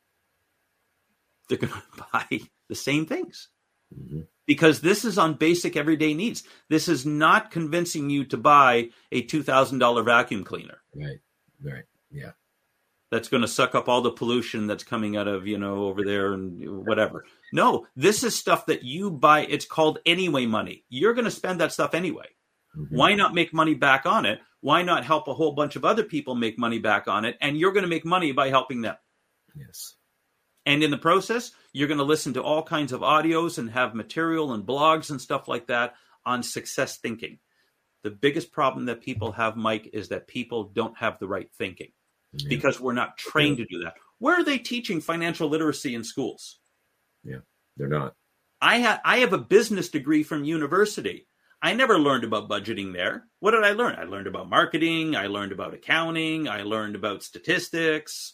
They're going to buy the same things. Mm-hmm. Because this is on basic everyday needs. This is not convincing you to buy a two thousand dollars vacuum cleaner. Right, right, yeah. That's going to suck up all the pollution that's coming out of, you know, over there and whatever. No, this is stuff that you buy. It's called anyway money. You're going to spend that stuff anyway. Mm-hmm. Why not make money back on it? Why not help a whole bunch of other people make money back on it? And you're going to make money by helping them. Yes. And in the process, you're going to listen to all kinds of audios and have material and blogs and stuff like that on success thinking. The biggest problem that people have, Mike, is that people don't have the right thinking yeah. because we're not trained yeah. to do that. Where are they teaching financial literacy in schools? Yeah, they're not. I, ha- I have a business degree from university. I never learned about budgeting there. What did I learn? I learned about marketing. I learned about accounting. I learned about statistics.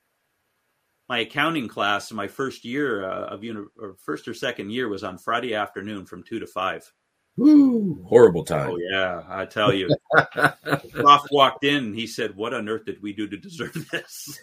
My accounting class in my first year uh, of uni- or first or second year was on Friday afternoon from two to five. Woo! Horrible time. Oh yeah, I tell you. Prof walked in and he said, "What on earth did we do to deserve this?"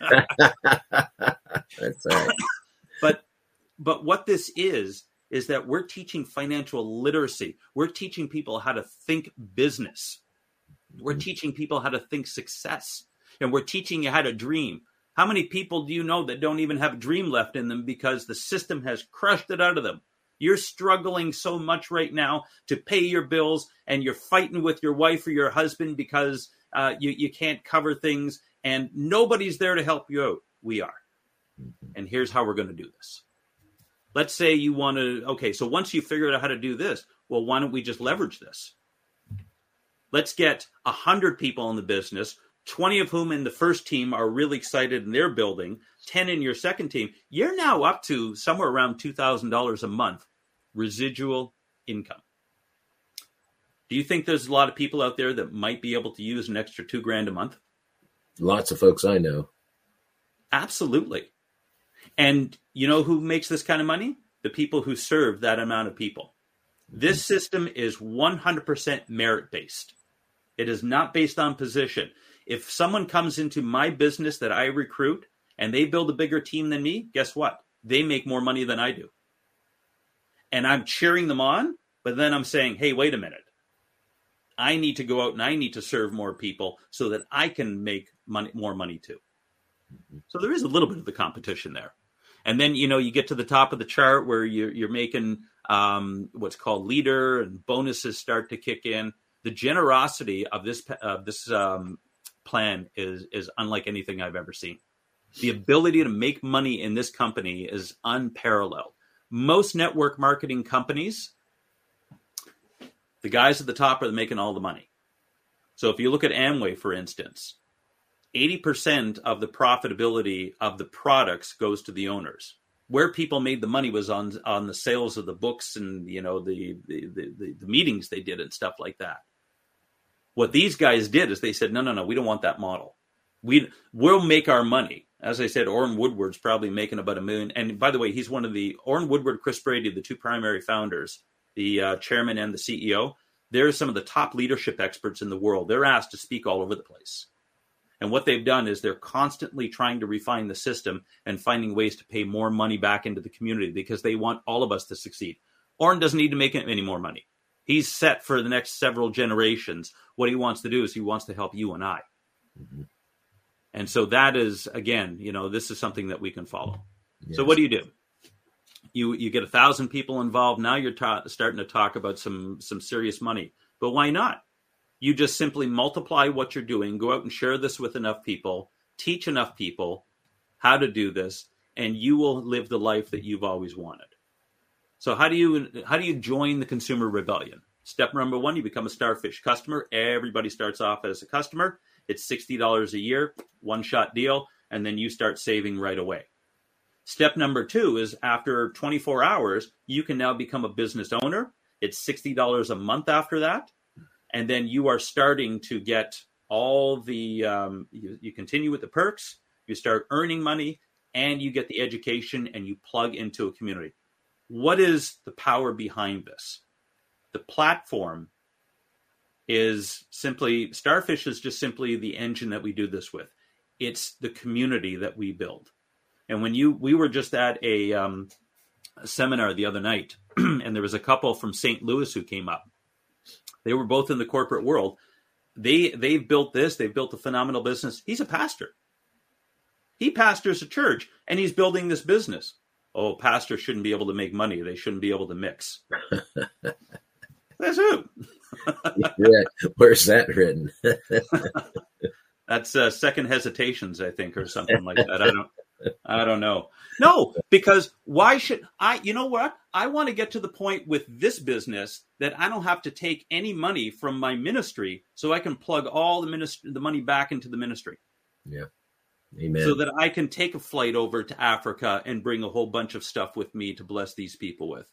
That's right. But but what this is is that we're teaching financial literacy. We're teaching people how to think business. We're mm-hmm. teaching people how to think success, and we're teaching you how to dream. How many people do you know that don't even have a dream left in them because the system has crushed it out of them? You're struggling so much right now to pay your bills, and you're fighting with your wife or your husband because uh, you, you can't cover things, and nobody's there to help you out. We are. Mm-hmm. And here's how we're going to do this. Let's say you want to, okay, so once you figure out how to do this, well, why don't we just leverage this? Let's get one hundred people in the business, twenty of whom in the first team are really excited and they're building, ten in your second team. You're now up to somewhere around two thousand dollars a month residual income. Do you think there's a lot of people out there that might be able to use an extra two grand a month? Lots of folks I know. Absolutely. And you know who makes this kind of money? The people who serve that amount of people. This system is one hundred percent merit-based. It is not based on position. If someone comes into my business that I recruit and they build a bigger team than me, guess what? They make more money than I do. And I'm cheering them on, but then I'm saying, hey, wait a minute. I need to go out and I need to serve more people so that I can make money, more money too. So there is a little bit of the competition there. And then, you know, you get to the top of the chart where you're, you're making um, what's called leader, and bonuses start to kick in. The generosity of this uh, this um, plan is is unlike anything I've ever seen. The ability to make money in this company is unparalleled. Most network marketing companies, the guys at the top are making all the money. So if you look at Amway, for instance, eighty percent of the profitability of the products goes to the owners. Where people made the money was on on the sales of the books and, you know, the the, the the meetings they did and stuff like that. What these guys did is they said, no, no, no, we don't want that model. We, we'll make our money. As I said, Orrin Woodward's probably making about a million. And by the way, he's one of the, Orrin Woodward, Chris Brady, the two primary founders, the uh, chairman and the C E O. They're some of the top leadership experts in the world. They're asked to speak all over the place. And what they've done is they're constantly trying to refine the system and finding ways to pay more money back into the community because they want all of us to succeed. Orrin doesn't need to make any more money. He's set for the next several generations. What he wants to do is he wants to help you and I. Mm-hmm. And so that is, again, you know, this is something that we can follow. Yes. So what do you do? You you get a thousand people involved. Now you're ta- starting to talk about some some serious money. But why not? You just simply multiply what you're doing, go out and share this with enough people, teach enough people how to do this, and you will live the life that you've always wanted. So how do you how do you join the consumer rebellion? Step number one, you become a Starfish customer. Everybody starts off as a customer. It's sixty dollars a year, one-shot deal, and then you start saving right away. Step number two is after twenty-four hours, you can now become a business owner. It's sixty dollars a month after that. And then you are starting to get all the, um, you, you continue with the perks, you start earning money, and you get the education, and you plug into a community. What is the power behind this? The platform is simply, Starfish is just simply the engine that we do this with. It's the community that we build. And when you, we were just at a, um, a seminar the other night, and there was a couple from Saint Louis who came up. They were both in the corporate world. They, they've built this. They've built a phenomenal business. He's a pastor. He pastors a church, and he's building this business. Oh, pastors shouldn't be able to make money. They shouldn't be able to mix. That's who. Yeah. Where's that written? That's uh, Second Hesitations, I think, or something like that. I don't. I don't know. No, because why should I, you know what? I want to get to the point with this business that I don't have to take any money from my ministry so I can plug all the ministry, the money back into the ministry. Yeah. Amen. So that I can take a flight over to Africa and bring a whole bunch of stuff with me to bless these people with.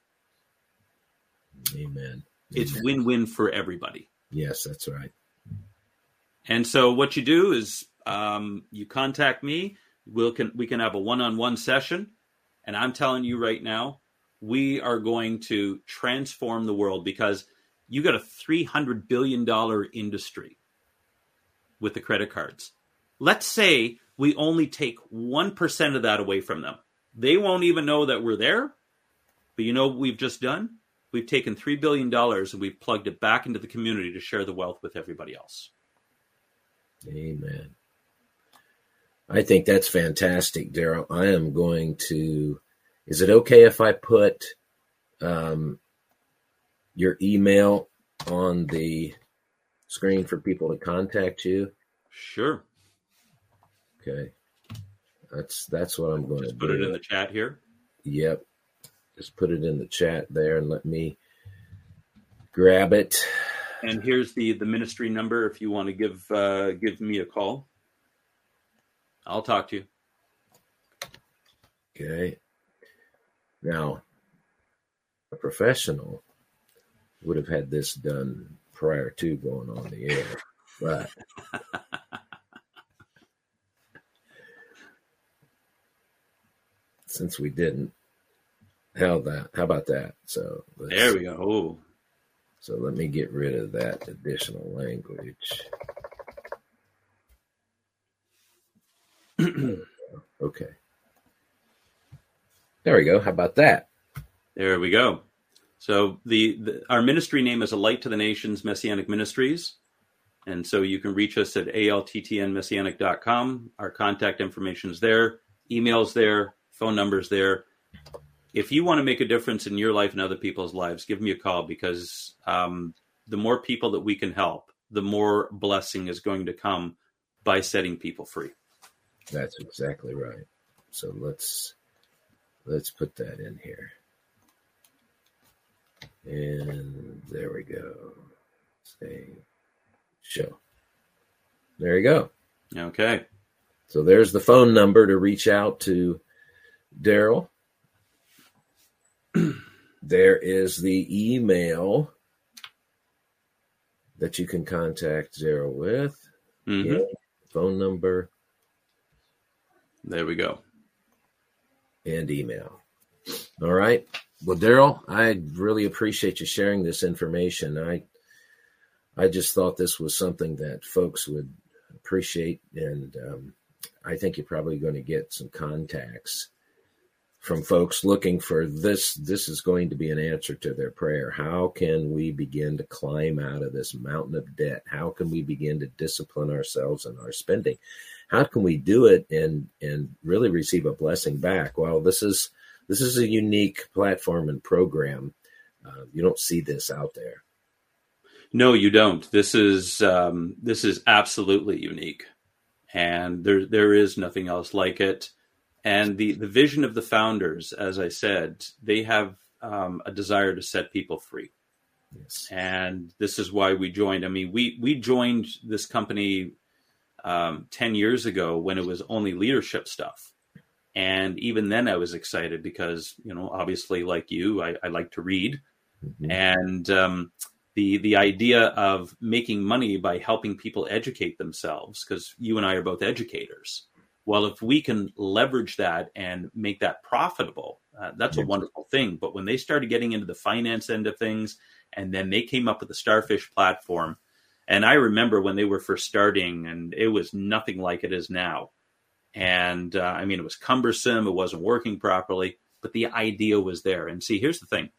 Amen. It's Amen. win-win for everybody. Yes, that's right. And so what you do is um, you contact me. We'll can, we can have a one-on-one session. And I'm telling you right now, we are going to transform the world because you got a three hundred billion dollars industry with the credit cards. Let's say we only take one percent of that away from them. They won't even know that we're there. But you know what we've just done? We've taken three billion dollars and we've plugged it back into the community to share the wealth with everybody else. Amen. I think that's fantastic, Daryl. I am going to, is it okay if I put um, your email on the screen for people to contact you? Sure. Okay. That's that's what I'm going Just to put do. it in the chat here. Yep. Just put it in the chat there and let me grab it. And here's the, the ministry number if you want to give uh, give me a call. I'll talk to you. Okay. Now, a professional would have had this done prior to going on the air, but since we didn't, how that? How about that? So there we go. Oh, So let me get rid of that additional language. Okay. There we go. How about that? There we go. So the, the our ministry name is A Light to the Nations Messianic Ministries. And so you can reach us at A L T T N messianic dot com. Our contact information is there, emails there, phone numbers there. If you want to make a difference in your life and other people's lives, give me a call, because um, the more people that we can help, the more blessing is going to come by setting people free. That's exactly right. So let's let's put that in here. And there we go. Save. Show. There you go. Okay. So there's the phone number to reach out to Daryl. There is the email that you can contact Daryl with. Mm-hmm. Yeah, phone number. There we go. And email. All right. Well, Daryl, I really appreciate you sharing this information. I I just thought this was something that folks would appreciate, and um, I think you're probably going to get some contacts from folks looking for this. This is going to be an answer to their prayer. How can we begin to climb out of this mountain of debt? How can we begin to discipline ourselves in our spending? How can we do it and and really receive a blessing back? Well, this is this is a unique platform and program. Uh, you don't see this out there. No, you don't. This is um, this is absolutely unique, and there there is nothing else like it. And the, the vision of the founders, as I said, they have um, a desire to set people free. Yes. And this is why we joined. I mean, we we joined this company um, ten years ago when it was only leadership stuff. And even then I was excited because, you know, obviously like you, I, I like to read. Mm-hmm. And um, the the idea of making money by helping people educate themselves, because you and I are both educators. Well, if we can leverage that and make that profitable, uh, that's a wonderful thing. But when they started getting into the finance end of things, and then they came up with the Starfish platform, and I remember when they were first starting, and it was nothing like it is now. And uh, I mean, it was cumbersome, it wasn't working properly, but the idea was there. And see, here's the thing.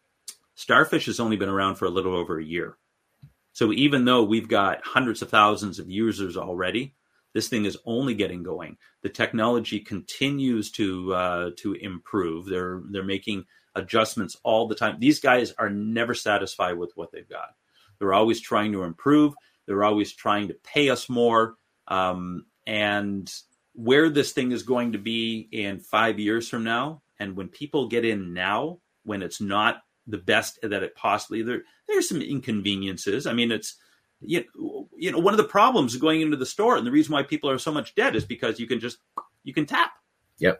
Starfish has only been around for a little over a year. So even though we've got hundreds of thousands of users already, this thing is only getting going. The technology continues to uh, to improve. They're they're making adjustments all the time. These guys are never satisfied with what they've got. They're always trying to improve. They're always trying to pay us more. Um, and where this thing is going to be in five years from now, and when people get in now, when it's not the best that it possibly, there there's some inconveniences. I mean, it's You know, you know, one of the problems going into the store, and the reason why people are so much debt, is because you can just, you can tap. Yep.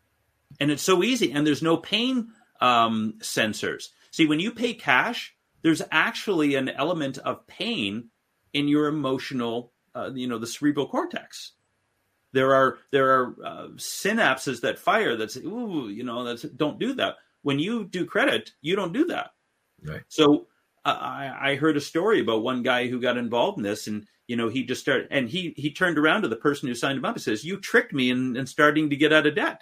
And it's so easy. And there's no pain um, sensors. See, when you pay cash, there's actually an element of pain in your emotional, uh, you know, the cerebral cortex. There are, there are uh, synapses that fire that say, ooh, you know, that's, don't do that. When you do credit, you don't do that. Right. So, I, I heard a story about one guy who got involved in this, and you know he just started, and he he turned around to the person who signed him up and says, "You tricked me in, in starting to get out of debt,"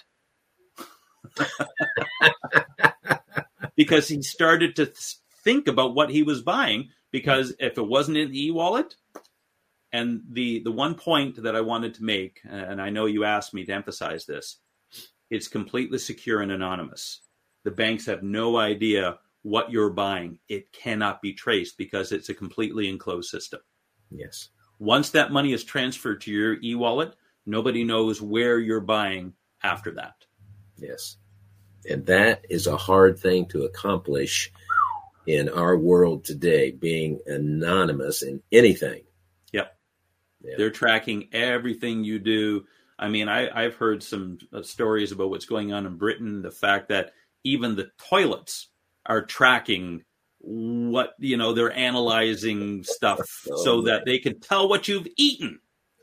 because he started to th- think about what he was buying. Because if it wasn't in the e-wallet, and the the one point that I wanted to make, and I know you asked me to emphasize this, it's completely secure and anonymous. The banks have no idea what you're buying. It cannot be traced because it's a completely enclosed system. Yes. Once that money is transferred to your e-wallet, nobody knows where you're buying after that. Yes. And that is a hard thing to accomplish in our world today, being anonymous in anything. Yep. Yeah. They're tracking everything you do. I mean, I, I've heard some uh, stories about what's going on in Britain, the fact that even the toilets are tracking what, you know, they're analyzing stuff oh, so man. that they can tell what you've eaten.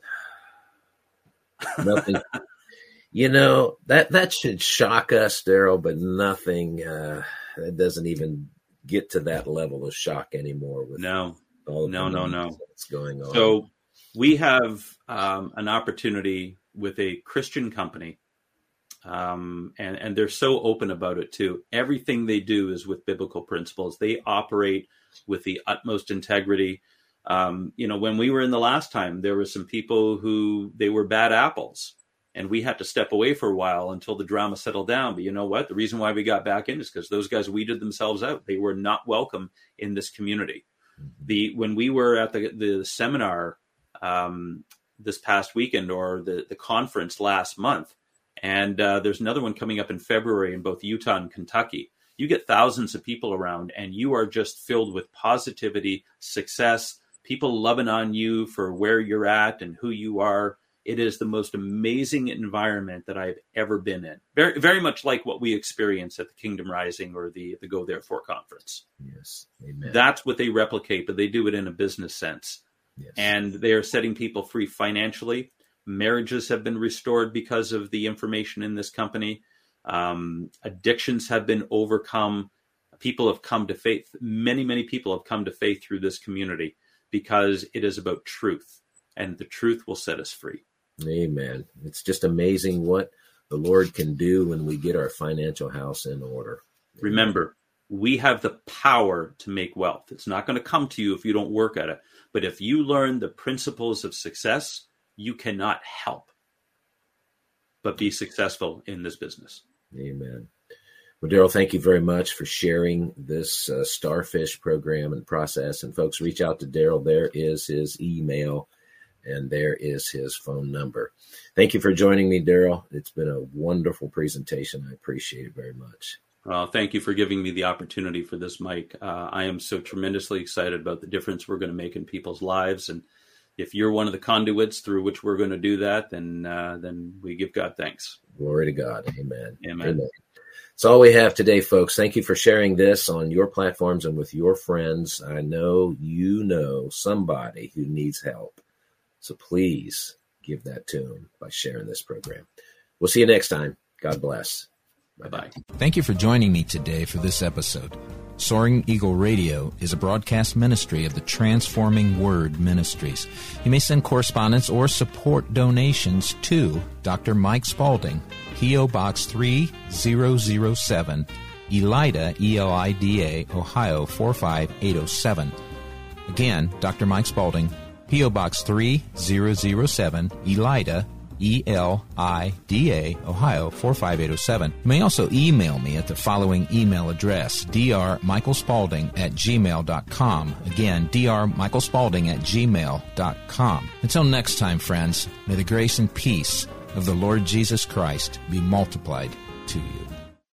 Nothing. You know, that, that should shock us, Daryl, but nothing, uh, that doesn't even get to that level of shock anymore. With no, all no, no, no. That's going on. So we have um, an opportunity with a Christian company, um, and, and they're so open about it too. Everything they do is with biblical principles. They operate with the utmost integrity. Um, you know, when we were in the last time, there were some people who they were bad apples, and we had to step away for a while until the drama settled down. But you know what? The reason why we got back in is because those guys weeded themselves out. They were not welcome in this community. The when we were at the the seminar um, this past weekend, or the the conference last month, and uh, there's another one coming up in February in both Utah and Kentucky. You get thousands of people around, and you are just filled with positivity, success, people loving on you for where you're at and who you are. It is the most amazing environment that I've ever been in. Very, very much like what we experience at the Kingdom Rising or the, the Go Therefore conference. Yes, amen. That's what they replicate, but they do it in a business sense. Yes. And they are setting people free financially. Marriages have been restored because of the information in this company. Um, addictions have been overcome. People have come to faith. Many, many people have come to faith through this community because it is about truth, and the truth will set us free. Amen. It's just amazing what the Lord can do when we get our financial house in order. Remember, we have the power to make wealth. It's not going to come to you if you don't work at it. But if you learn the principles of success, you cannot help but be successful in this business. Amen. Well, Daryl, thank you very much for sharing this uh, Starfish program and process. And folks, reach out to Daryl. There is his email, and there is his phone number. Thank you for joining me, Daryl. It's been a wonderful presentation. I appreciate it very much. Well, thank you for giving me the opportunity for this, Mike. Uh, I am so tremendously excited about the difference we're going to make in people's lives. And if you're one of the conduits through which we're going to do that, then uh, then we give God thanks. Glory to God. Amen. Amen. Amen. That's all we have today, folks. Thank you for sharing this on your platforms and with your friends. I know you know somebody who needs help. So please give that to them by sharing this program. We'll see you next time. God bless. Bye-bye. Thank you for joining me today for this episode. Soaring Eagle Radio is a broadcast ministry of the Transforming Word Ministries. You may send correspondence or support donations to Doctor Mike Spaulding, P O. Box three thousand seven, Elida, E L I D A, Ohio four five eight oh seven. Again, Doctor Mike Spaulding, P O. Box three thousand seven, Elida, E L I D A, Ohio four five eight oh seven. You may also email me at the following email address, d r michael spaulding at gmail dot com. Again, d r michael spaulding at gmail dot com. Until next time, friends, may the grace and peace of the Lord Jesus Christ be multiplied to you.